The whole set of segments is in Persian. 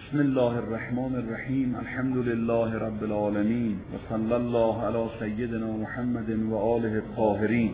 بسم الله الرحمن الرحیم. الحمد لله رب العالمین و صلی الله علی سیدنا محمد و آله الطاهرین.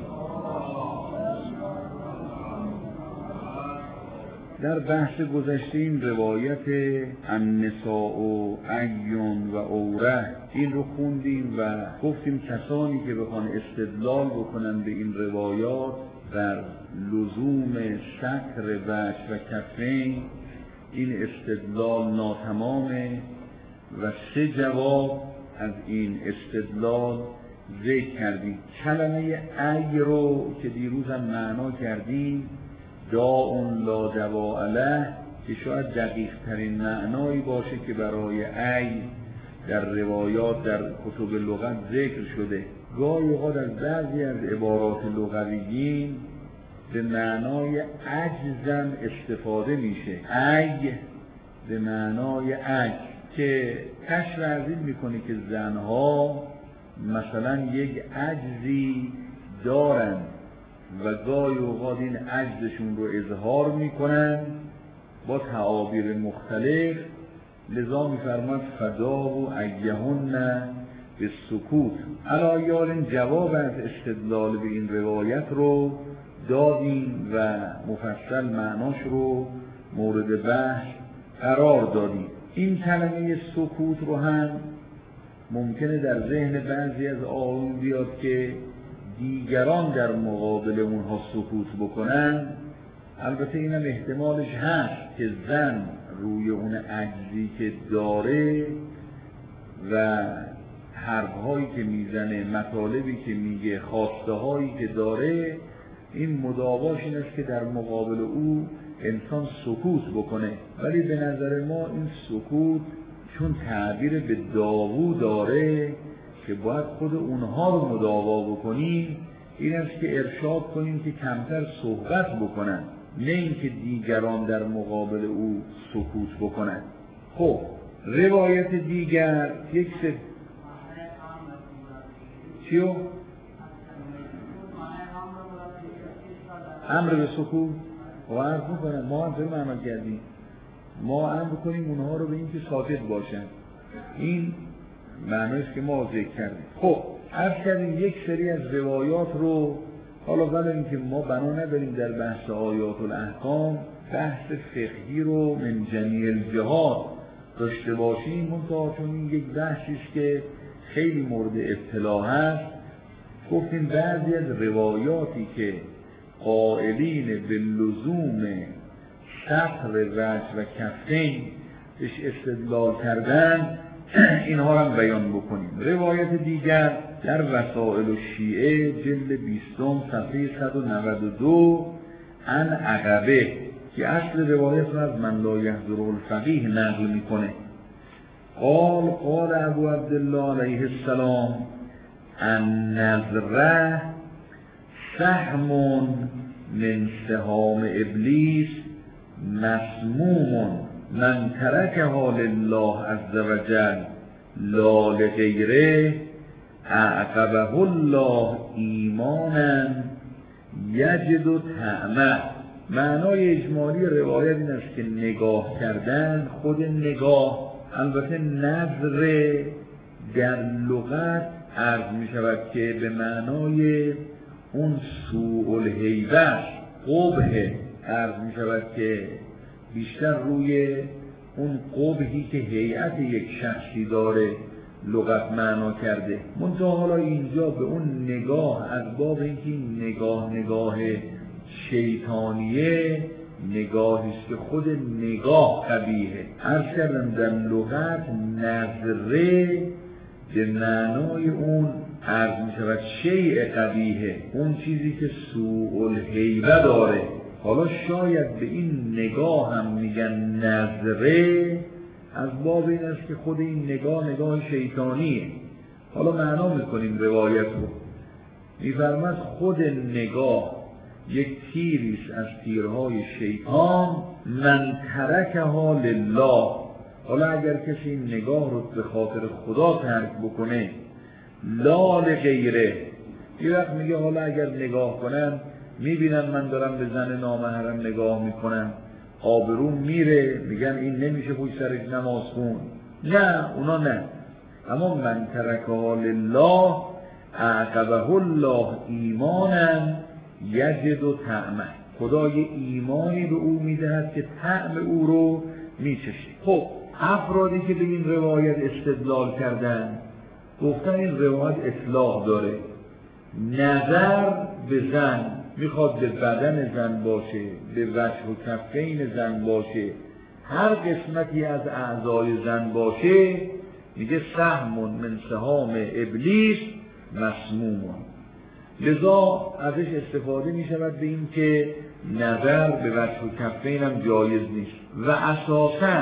در بحث گذشته این روایت النساء عیون و عوره این رو خوندیم و گفتیم کسانی که بخوان استدلال بکنن به این روایات در لزوم ستر وجه و کفین، این استدلال ناتمامه و 3 جواب از این استدلال ذکر کردیم. کلمه ای رو که دیروز هم معنا کردیم داء لا دواء له، که شاید دقیق ترین معنایی باشه که برای ای در روایات در کتب لغت ذکر شده. گاهی اوقات از بعضی از عبارات لغویین به معنای عجزم استفاده میشه. ای به معنای عجز، که کشف از این میکنه که زنها مثلا یک عجزی دارن و گاهی اوقات این عجزشون رو اظهار میکنن با تعابیر مختلف. لذا میفرماد فداء ایهن به سکوت. علایال جواب از استدلال به این روایت رو دادیم و مفصل معناش رو مورد بحث قرار دادیم. این کلمه سکوت رو هم ممکنه در ذهن بعضی از آقایون بیاد که دیگران در مقابل اونها سکوت بکنن. البته اینم احتمالش هست که زن روی اون عجزی که داره و حرفهایی که میزنه، مطالبی که میگه، خواسته هایی که داره، این مداواش این است که در مقابل او انسان سکوت بکنه. ولی به نظر ما این سکوت چون تعبیر به داوو داره که باید خود اونها رو مداوا بکنیم، این است که ارشاد کنیم که کمتر صحبت بکنن، نه اینکه دیگران در مقابل او سکوت بکنن. خب روایت دیگر یک چیو؟ امر به سکوت و عرض میکنن ما هم فرم عمل کردیم، ما امر کنیم اونها رو به این که ساکت باشن. این معنیست که ما ذکر کردیم. خب عرض کردیم یک سری از روایات رو، حالا ولی اینکه ما بنا نداریم در بحث آیات الاحکام بحث فقهی رو من جمیع الجهات داشته باشیم، منتها چون این یک بحثیست که خیلی مورد اطلاع هست، گفتیم بعضی از روایاتی که قائلین به لزوم ستر وجه و کفین بهش استدلال کردن، اینها هم بیان بکنیم. روایت دیگر در وسائل الشیعه جلد 20 صفحه 192 عن عقبه که اصل روایت رو از من لا یحضره الفقیه نقل میکنه. قال ابو عبدالله علیه السلام النظره سهم من سهام ابلیس مسموم من ترکها لله عز وجل لا لغیره اعقبه الله ایمانا یجد طعمه. معنای اجمالی روایت این است که نگاه کردن، خود نگاه، البته نظر در لغت عرض می شود که به معنای اون سوء الهیبه قبح عرض می شود که بیشتر روی اون قبحی که هیئت یک شخصی داره لغت معنا کرده. منتها حالا اینجا به اون نگاه از باب اینکه نگاه شیطانیه، نگاهیست که خود نگاه قبیحه. عرض کردم در لغت نظره به معنای اون عرض می شود شیء قبیحه، اون چیزی که سوء الهیبه داره. حالا شاید به این نگاه هم میگن نظره از باب این است که خود این نگاه شیطانیه. حالا معنا میکنیم روایت رو. میفرماد خود نگاه یک تیریست از تیرهای شیطان، من ترکها لله. حالا اگر کسی این نگاه رو به خاطر خدا ترک بکنه، لا لغیره، یه وقت میگه حالا اگر نگاه کنم میبینم من دارم به زن نامحرم نگاه میکنم، آبرو میره، میگن این نمیشه پشت سرش نماز خون. نه، اونا نه. اما من ترکها لله اعقبه الله ایمانا یجد و طعمه، خدا یه ایمانی به او میدهد که طعم او رو میچشه. خب افرادی که به این روایت استدلال کردن گفتن این روایت اصلاح داره، نظر به زن میخواد به بدن زن باشه، به وجه و کفین زن باشه، هر قسمتی از اعضای زن باشه، میگه سهم من سهام ابلیس مسموم. لذا ازش استفاده میشود به این که نظر به وجه و کفین هم جایز نیست و اساساً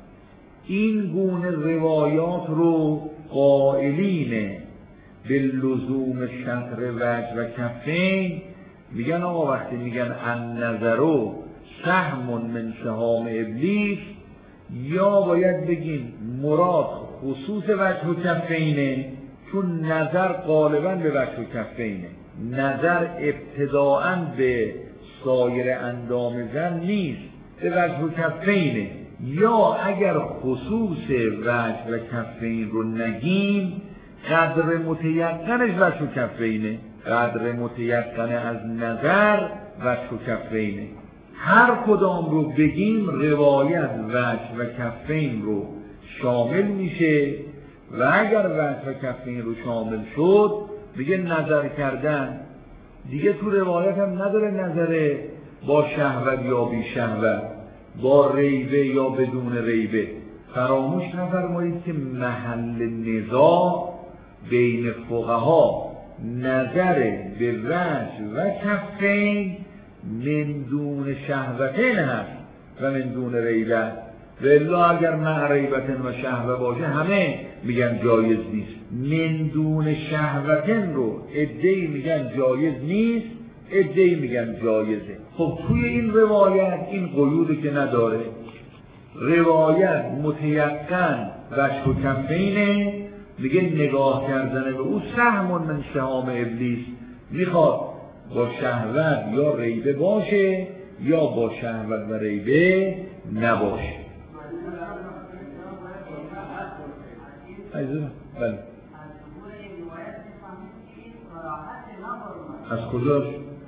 این گونه روایات رو قائلین به لزوم شطر وجه و کفین میگن آقا وقتی میگن النظر سهم من سهام ابلیس، یا باید بگیم مراد خصوص وجه و کفینه، چون نظر غالبا به وجه و کفینه، نظر ابتداءً به سایر اندام زن نیست، به وجه و کفینه. یا اگر خصوص وجه و کفین رو نگیم، قدر متیقنش وجه و کفینه، قدر متیقن از نظر وجه و کفینه. هر کدام رو بگیم روایت وجه و کفین رو شامل میشه و اگر وجه و کفین رو شامل شد دیگه نظر کردن دیگه تو روایت هم نداره، نظره با شهوت یا بی شهوت، با ریبه یا بدون ریبه. فراموش نفرمایید که محل نزاع بین فقها نظر به وجه و کفین من دون شهوتین هست و من دون ریبه. والا اگر مع ریبتن و شهوه باشه همه میگن جایز نیست. من دون شهوتن رو عده‌ای میگن جایز نیست، عده‌ای میگن جایزه. خب توی این روایت این قیودی که نداره، روایت متیقن وجه و کفینه، میگه نگاه کردن به او سهم من سهام ابلیس، میخواد با شهوت یا ریبه باشه یا با شهوت و ریبه نباشه. بله. از کجاش؟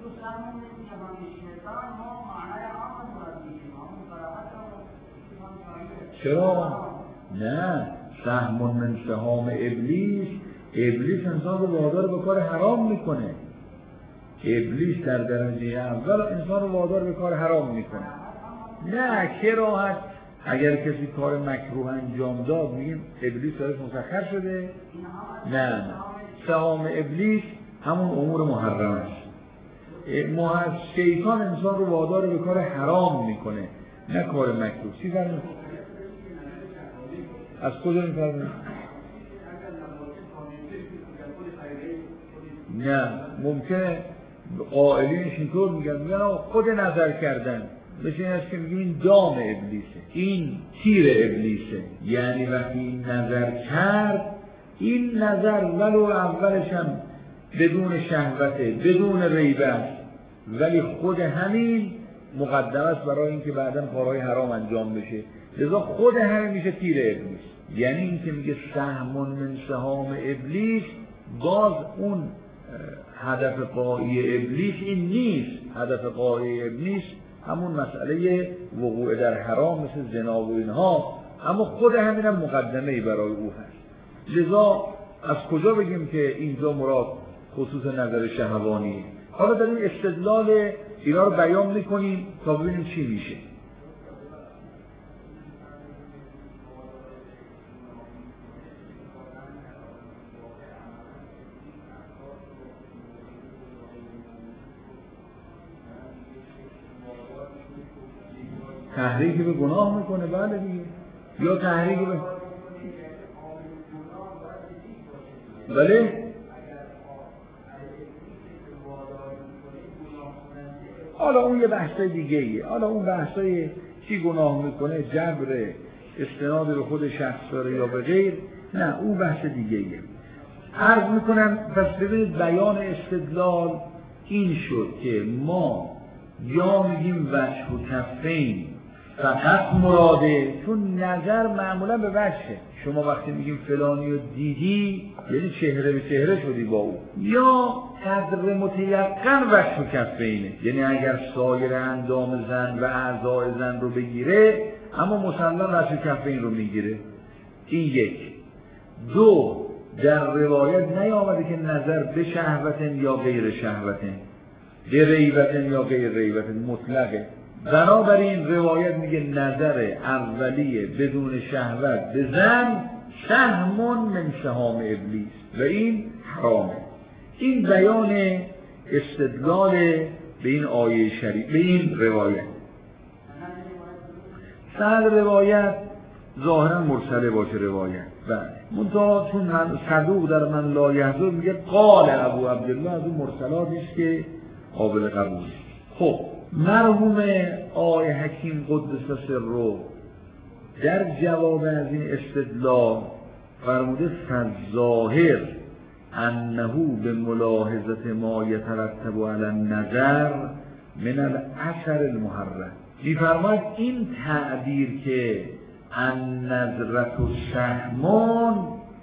چرا؟ نه، سهم من سهام ابلیس، ابلیس انسان رو وادار به کار حرام میکنه. ابلیس در درجه اول انسان رو وادار به کار حرام میکنه. نه کراهت، اگر کسی کار مکروه انجام داد میگیم ابلیس داره مسخر شده. نه، سهام ابلیس همون امور محرم است. شیطان انسان رو وادار به کار حرام میکنه، نه کار مکروه. چی فرمود؟ از کجا میفرمود؟ نه، ممکنه قائلینش اینطور میگن خود نظر کردن مثل این است که میگیم این دام ابلیسه، این تیر ابلیسه. یعنی وقتی این نظر کرد، این نظر ولو اولش هم بدون شهوته، بدون ریبه است، ولی خود همین مقدم است برای اینکه بعداً کارهای حرام انجام بشه، لذا خود همین میشه تیر ابلیس. یعنی این که میگه سهم من سهام ابلیس، باز اون هدف قایی ابلیس این نیست. هدف قایی ابلیس همون مسئله وقوع در حرام مثل زنا و اینها، اما خود همین هم مقدمه‌ای برای او هست. لذا از کجا بگیم که اینجا مراد خصوص نظر شهوانیه؟ حالا در این استدلال اینا رو بیان میکنیم تا ببینیم چی میشه. تحریک به گناه میکنه، بله دیگه، یا تحریک به بله. حالا اون یه بحثای دیگه ایه. حالا اون بحثای چی گناه میکنه، جبر، استناد به خود شخص داره یا به غیر، نه اون بحث دیگه ایه. عرض میکنم پس ببینید بیان استدلال این شد که ما یا میگیم وجه و کفین فقط مراده، چون نظر معمولا به وجهه. شما وقتی میگیم فلانی رو دیدی یعنی چهره به چهره شدی با او، یا قدر متیقن وجه و کفینه، یعنی اگر سایر اندام زن و اعضای زن رو بگیره اما مسلم وجه و کفین رو میگیره. این یک. دو، در روایت نیامده که نظر به شهوت یا غیر شهوت، به ریبت یا غیر ریبت، مطلقه. بنابراین روایت میگه نظر اولیه بدون شهوت به زن سهم من سهام ابلیس و این حرامه. این بیان استدلال به این آیه شریف، به این روایت. سند روایت ظاهرا مرسله باشه روایت، بله، منتها چون صدوق در من لا یحضر میگه قال ابو عبدالله، از اون مرسلات است که قابل قبول. خب مرحوم آقای حکیم قدس سره در جواب از این استدلال فرموده فالظاهر انه به ملاحظه ما یترتب علی النظر من الاثر المحرم. می‌فرماید این تعبیر که النظرة سهمون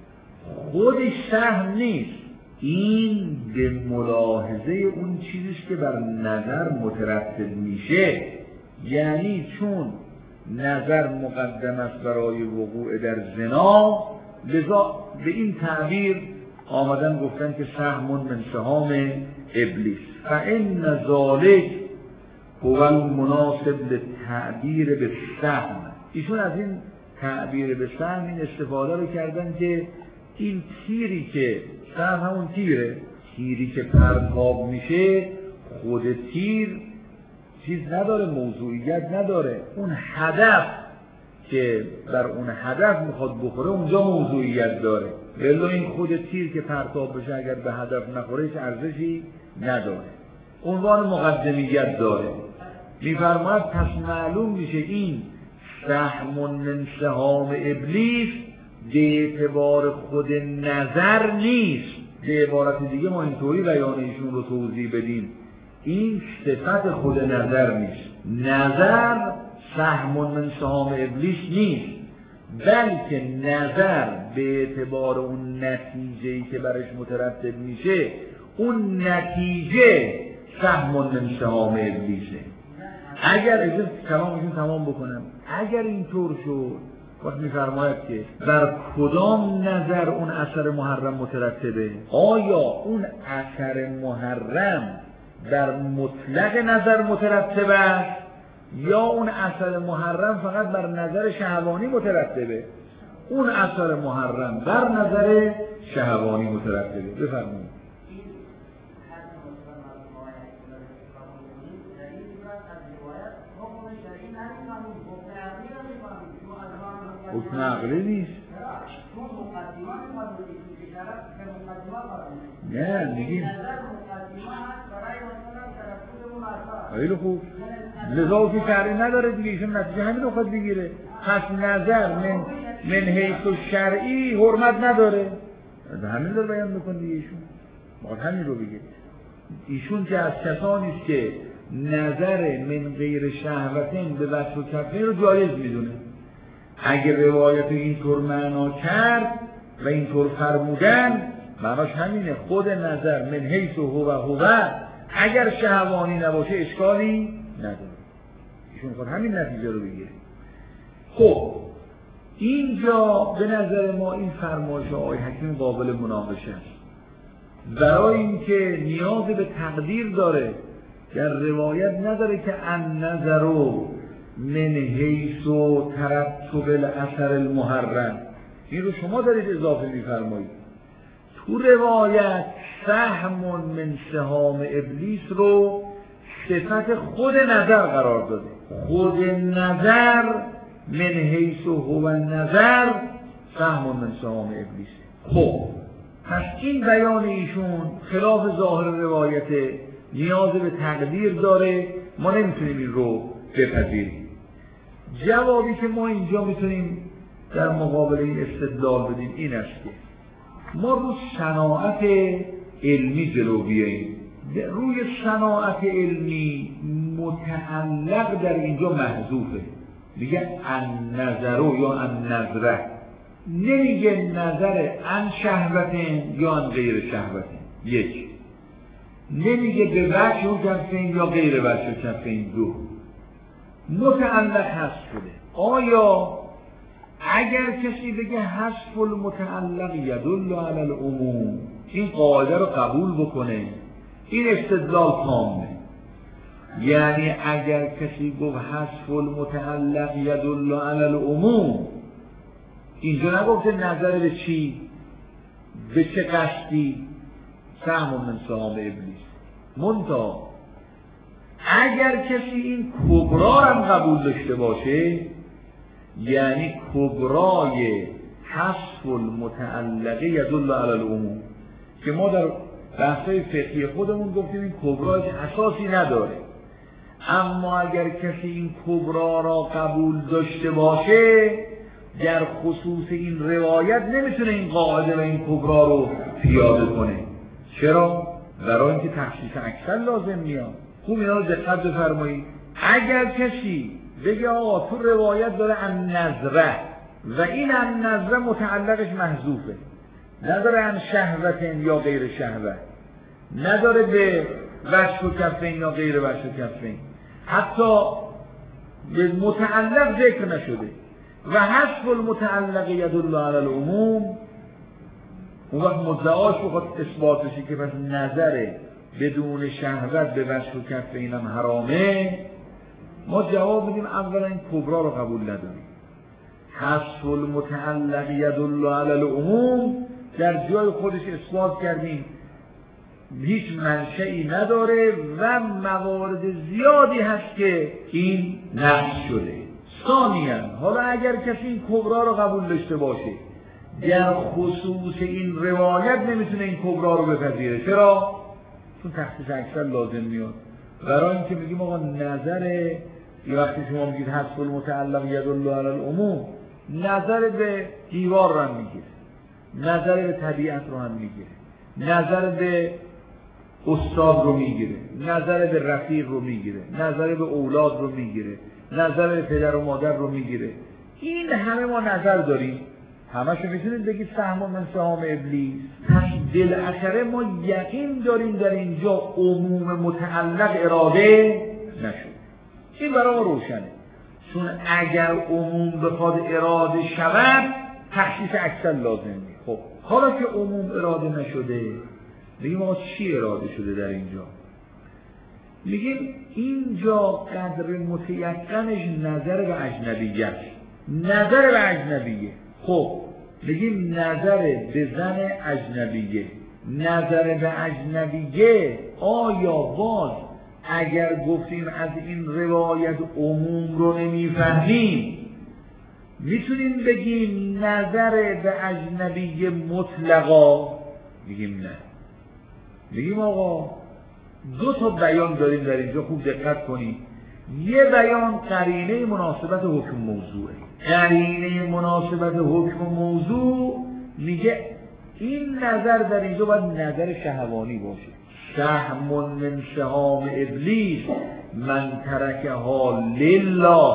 خودش سهم نیست، این به ملاحظه اون چیزیست که بر نظر مترتب میشه. یعنی چون نظر مقدم است برای وقوع در زنا، لذا به این تعبیر آمدن گفتن که سهم من سهام ابلیس. فإن ذلک هو المناسب للتعبیر به سهم. ایشون از این تعبیر به سهم این استفاده رو کردن که این تیری که سهم همون تیری که پرتاب میشه، خود تیر چیز نداره، موضوعیت نداره، اون هدف که بر اون هدف میخواد بخوره اونجا موضوعیت داره. ولی این خود تیر که پرتاب بشه اگر به هدف نخوره هیچ ارزشی نداره، عنوان مقدمیت داره. میفرماید پس معلوم میشه این سهم من سهام ابلیس به اعتبار خود نظر نیست. به عبارت دیگه ما اینطوری بیان ایشون رو توضیح بدیم، این صفت خود نظر نیست. نظر سهم من سهام ابلیس نیست، بلکه نظر به اعتبار اون نتیجه‌ای که برش مترتب میشه، اون نتیجه سهم من سهام ابلیسه. اگر اجازه کلامشون تمام بکنم، اگر اینطور شد وقت میفرماید که بر کدام نظر اون اثر محرم مترتبه؟ آیا اون اثر محرم در مطلق نظر مترتب است یا اون اثر محرم فقط بر نظر شهوانی مترتبه؟ اون اثر محرم بر نظر شهوانی مترتبه. بفرمایید. حکم عقلی نیست. نه میگیم خیلی خوب، لذا فی شرعی نداره دیگه، ایشون نتیجه همین رو خواهد بگیره. پس نظر من حیث شرعی حرمت نداره، همین رو بیان میکنه دیگه. ایشون باید همین رو بگه. ایشون که از کسانی است که نظر من غیر شهوتین به وجه و کفین رو جایز میدونه. اگر روایت اینطور معنا کرد و اینطور فرمودن، معناش همینه، خود نظر من حیث هو اگر شهوانی نباشه اشکالی نداره. ایشون خود همین نتیجه رو بگیره. خب اینجا به نظر ما این فرمایش آقای حکیم قابل مناقشه است، برای اینکه نیاز به تقدیر داره. در روایت نداره که النظر من حیث ترتب الاثر المحرم، این رو شما دارید اضافه می‌فرمایید. تو روایت سهم من سهام ابلیس رو صفت خود نظر قرار داده. خود نظر من حیث هو نظر سهم من سهام ابلیس. خب پس این بیان ایشون خلاف ظاهر روایت، نیاز به تقدیر داره، ما نمیتونیم این رو بپذیریم. جوابی که ما اینجا میتونیم در مقابل این استدلال بدیم این است که ما رو صناعت علمی جلو بیاییم. روی صناعت علمی متعلق در اینجا محذوفه. میگه النظر یا النظره، نمیگه نظر ان شهوتین یا ان غیر شهوتین. یک، نمیگه به وجه و کفین یا غیر وجه و کفین. دو، متعلق حذف شده. آیا اگر کسی بگه حذف المتعلق یدل علی العموم، این قاعده رو قبول بکنه، این استدلال تامه. یعنی اگر کسی گفت حذف المتعلق یدل علی العموم، اینجا نگفته نظر به چی؟ به چه قصدی؟ سهم من سهام ابلیس. منتها اگر کسی این کبرا هم قبول داشته باشه، یعنی کبرای حذف المتعلقه یدل علی العموم، که ما در بحث‌های فقهی خودمون گفتیم این کبرا اساسی نداره، اما اگر کسی این کبرا را قبول داشته باشه، در خصوص این روایت نمیتونه این قاعده و این کبرا رو پیاده کنه. چرا؟ برای اینکه تخصیص اکثر لازم میاد. خوب اینا رو دقت بفرمایید. اگر کسی بگه آقا تو روایت داره النظره و این النظره متعلقش محذوفه، نداره ان شهوتین یا غیر شهوت، نداره به وجه و کفین یا غیر وجه و کفین، حتی به متعلق ذکر نشده و حذف المتعلق یدل علی العموم، اون وقت مدعاش بخواد اثبات بشه که پس نظر بدون شهوت به وجه و کفین هم حرامه، ما جواب بدیم اولا این کبرا رو قبول نداریم. حذف المتعلق یدل علی العموم در جای خودش اثبات کردیم هیچ منشئی نداره و موارد زیادی هست که این نقص شده. ثانیاً حالا اگر کسی این کبرا رو قبول داشته باشه، در خصوص این روایت نمیتونه این کبرا رو بپذیره. چرا؟ چون تخصیص اکثر لازم میاد. برای اینکه میگیم آقا نظر، یه وقتی شما میگید حذف المتعلق یدل علی العموم، نظر به دیوار رو هم میگیره، نظر به طبیعت رو هم میگیره، نظر به استاد رو میگیره، نظر به رفیق رو میگیره، نظر به اولاد رو میگیره، نظر به پدر و مادر رو میگیره. این همه ما نظر داریم، همشو میتونید بگید سهم من سهام ابلیس. پس بالاخره ما یقین داریم در اینجا عموم متعلق اراده نشد. این برای ما روشنه، چون اگر عموم بخواد اراده شود تخصیص اکثر لازمه. خب حالا که عموم اراده نشده، میگیم ما چی اراده شده در اینجا؟ میگیم اینجا قدر متیقنش نظر به اجنبیه است. نظر به اجنبیه. خب میگیم نظر به زن اجنبیه، نظر به اجنبیه، آیا باز اگر گفتیم از این روایت عموم رو نمیفهمیم میتونیم بگیم نظر به اجنبیه مطلقا؟ میگیم نه. میگیم آقا دو تا بیان داریم در اینجا، خوب دقت کنید. یه بیان قرینه مناسبت حکم موضوعه. قرینه مناسبت حکم موضوع میگه این نظر در اینجا باید نظر شهوانی باشه. سهم من سهام ابلیس من ترکها لله.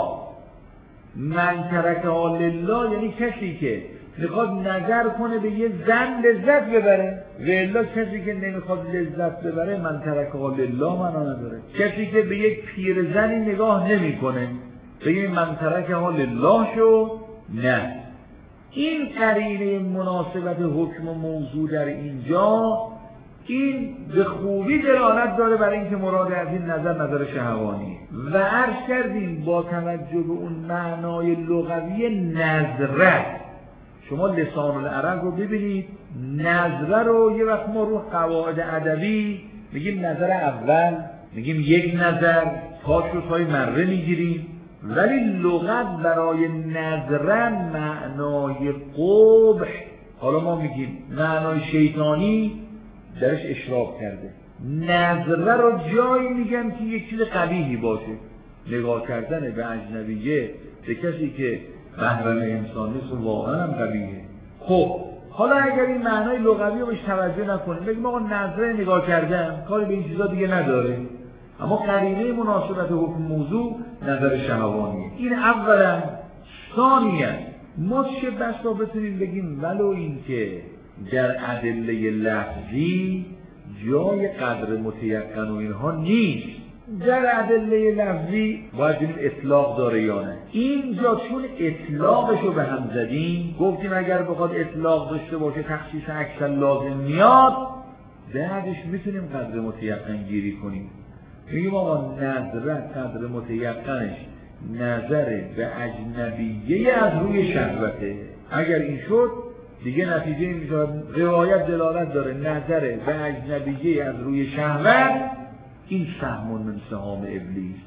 من ترکها لله یعنی کسی که میخواد نظر کنه به یه زن لذت ببره، و الا کسی که نمیخواد لذت ببره من ترکها لله معنا نداره. کسی که به یک پیرزنی نگاه نمیکنه بگیم من ترکها لله شو، نه. این قرینه مناسبت حکم موضوع در اینجا این به خوبی دلالت داره برای اینکه مراد از این نظر شهوانیه. و عرض کردیم با توجه به اون معنای لغوی نظره، شما لسان العرب رو ببینید، نظره رو یه وقت ما رو قواعد ادبی میگیم نظر اول، میگیم یک نظر، تاش رو تای مره میگیریم، ولی لغت برای نظره معنای قبح، حالا ما میگیم معنای شیطانی درش اشراف کرده. نظره رو جایی میگن که یک چیز قبیحی باشه، نگاه کردن به اجنبیه به کسی که محرم انسان نیست واقعا هم قبیحه. خب حالا اگر این معنای لغوی رو بهش توجه نکنیم، بگیم آقا نظره نگاه کردن کاری به این چیزا دیگه نداره، اما قرینه مناسبت حکم موضوع نظر شهوانیه. این اولا. ثانیاً ما چه بسا بتونیم بگیم ولو اینکه در ادله لفظی جای قدر متیقن و اینها نیست، در ادله لفظی باید ببینیم اطلاق داره یا نه. اینجا چون اطلاقش رو به هم زدیم گفتیم اگر بخواد اطلاق داشته باشه تخصیص اکثر لازم میاد، بعدش میتونیم قدر متیقن گیری کنیم. میگیم آقا نظره قدر متیقنش نظر به اجنبیه از روی شهوته. اگر این شد دیگه نتیجه این میشه روایت دلالت داره نظر به اجنبیه از روی شهوت، این سهم من سهام ابلیس.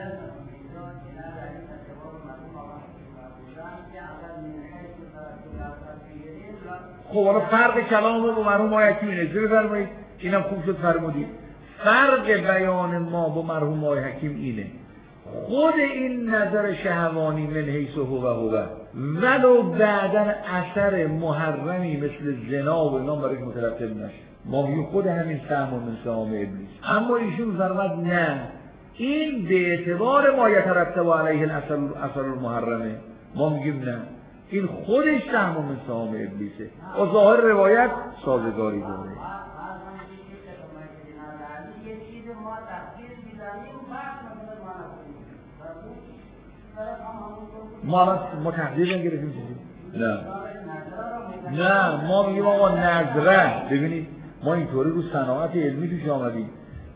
خب حالا فرق کلام رو با مرحوم آیتی اینه بفرمایید. اینم خوب شد فرمودید. فرق بیان ما با مرحوم آقای حکیم اینه خود این نظر شهوانی من حیث هو ولو بعداً اثر محرمی مثل زنا و اینا برای مترتب نشه، ما میگیم خود همین سهم من سهام ابلیس. اما ایشون فرمود نه، این به اعتبار ما یترتب علیه الاثر المحرمه. ما میگیم نه، این خودش سهم من سهام ابلیسه. و ظاهر روایت سازگاری داره. ما تقدیر نگرفتیم چیزی؟ نه ما میگیم آقا نظره. ببینید ما اینطوری رو صناعت علمی پیش آمدیم.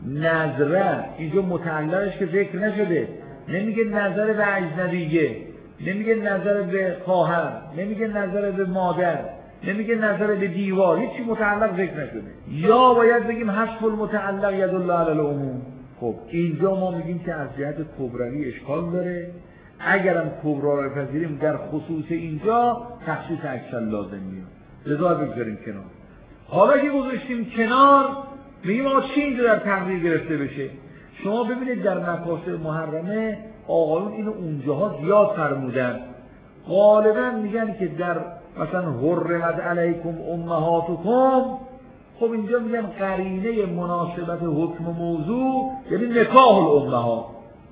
نظره اینجا متعلقش که ذکر نشده، نمیگه نظر به اجنبیه، نمیگه نظر به خواهر، نمیگه نظر به مادر، نمیگه نظر به دیوار، هیچی متعلق ذکر نشده. یا باید بگیم حذف المتعلق یدل علی العموم. خب اینجا ما میگیم که از جهت کبروی اشکال داره، اگرم کبرا رو بپذیریم در خصوص اینجا تخصیص اکثر لازم میاد، لذا بگذاریم کنار. حالا که گذاشتیم کنار میگیم آقا چی اینجا در تقدیر گرفته بشه؟ شما ببینید در مقاصد محرمه آقایون اینو اونجاها زیاد فرمودن. غالبا میگن که در مثلا حرمت علیکم امهاتکم، خب اینجا میگن قرینه مناسبت حکم موضوع یعنی نکاح الامهات.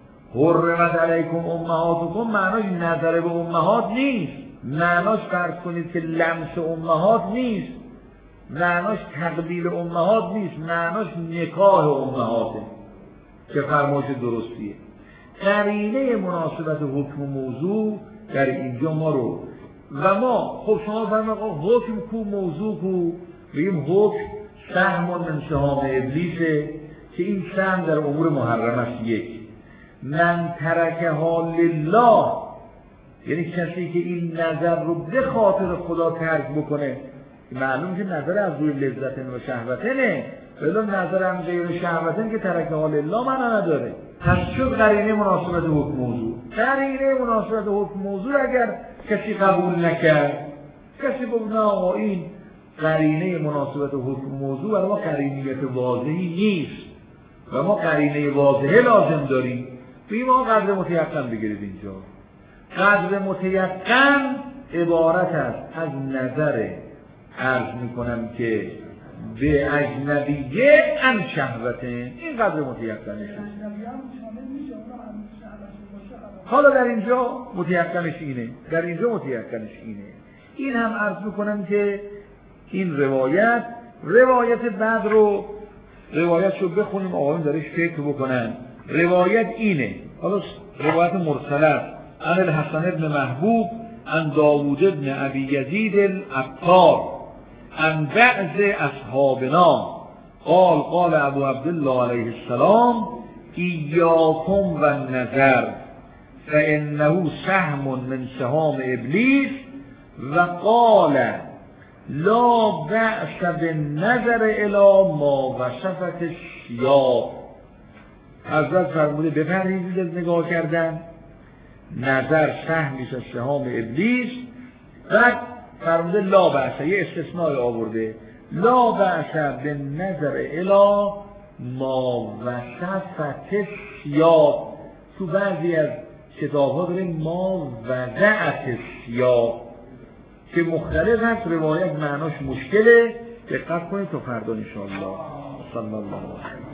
حرمت علیکم امهاتکم معناش نظر به امهات نیست، معناش فرض کنید که لمس امهات نیست، معناش تقبیل امهات نیست، معناش نکاح امهاته که فرمایش درستیه. قرینه مناسبت حکم موضوع در اینجا ما رو و ما خب شما فرمایید حکم کو موضوع کو، بگیم حکم سهم من سهام ابلیسه که این سهم در امور محرم است. یک من ترکها لله، یعنی کسی که این نظر رو به خاطر خدا ترک بکنه، معلوم که نظر از روی لذتن و شهوتنه، ولی نظر هم غیر شهوتن که ترکها لله معنا نداره. پس شد قرینه مناسبت حکم موضوع. قرینه مناسبت حکم موضوع اگر کسی قبول نکرد، کسی گفت نه آقا این قرینه مناسبت حکم موضوع برای ما قرینیت واضحی نیست و ما قرینه واضحه لازم داریم، بگیم ما قدر متیقن بگیرید. اینجا قدر متیقن عبارت است از نظر عرض میکنم که به اجنبیه ان شهوته، این قدر متیقنش است. حالا در اینجا متیقنش اینه، در اینجا متیقنش اینه. این هم عرض میکنم که این روایت بعد رو روایتشو بخونیم آقایون درش فکر بکنن. روایت اینه، حالا روایت مرسله عن الحسن ابن محبوب عن داوود ابن ابی یزید العطار عن بعض اصحابنا قال ابو عبدالله علیه السلام ایاکم و النظر فانه سهم من سهام ابلیس و قال لا بأس بالنظر الی ما وصفت السیاق. حضرت فرموده بپرهیزید از نگاه کردن، نظر سهمیش از سهام ابلیس. بعد فرموده لا بأس، یه استثناء آورده، لا بأس بالنظر الی ما وصفت السیاق. تو بعضی از کتاب ها داریم ما وضعت السیاق که مختلف هست، روایت معناش مشکله. دقت کنید تا فردا انشاءالله. صلی الله علیه و